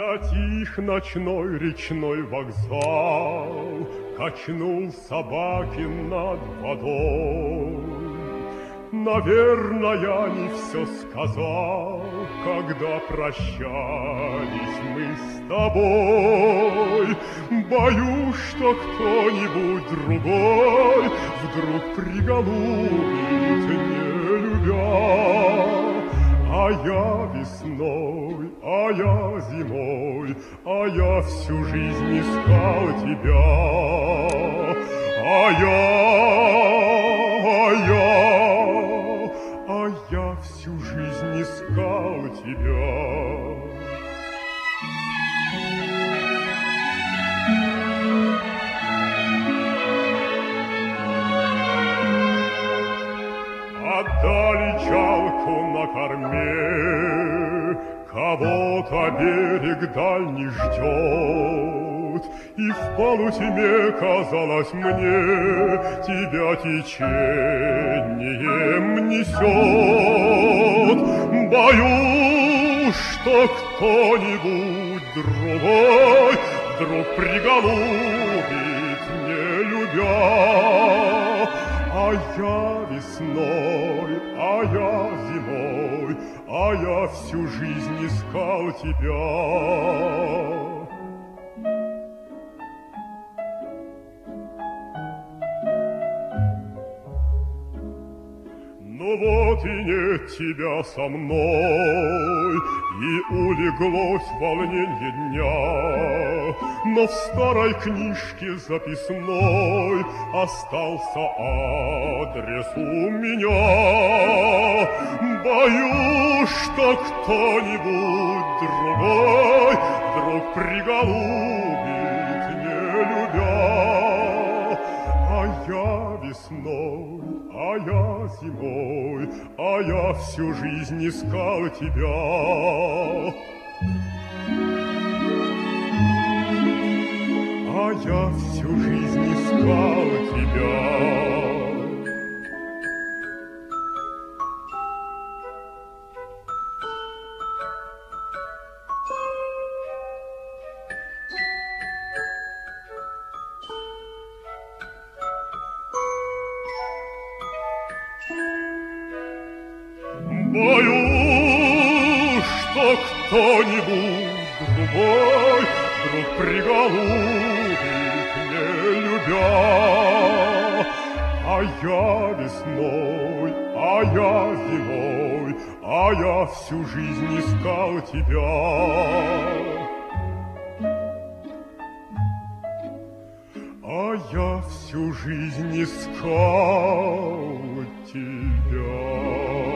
Затих ночной речной вокзал, качнул собаки над водой. Наверное, не все сказал, когда прощались мы с тобой. Боюсь, что кто-нибудь другой вдруг приголубит, не любя. А я весной, а я зимой, а я всю жизнь искал тебя. А я всю жизнь искал тебя. Отдали чалку на корме, кого-то берег дальний ждет, и в полутьме казалось мне, тебя течением несет. Боюсь, что кто-нибудь другой вдруг приголубит, не любя. А я весной, а я зимой, а я всю жизнь искал тебя. Ну вот и нет тебя со мной, и улеглось волненье дня, но в старой книжке записной остался адрес у меня. Боюсь, что кто-нибудь другой вдруг приголубит, не любя. А я весной, а я зимой, а я всю жизнь искал тебя. А я всю жизнь искал тебя. Боюсь, что кто-нибудь другой вдруг приголубит, не любя. А я весной, а я зимой, а я всю жизнь искал тебя. А я всю жизнь искал тебя.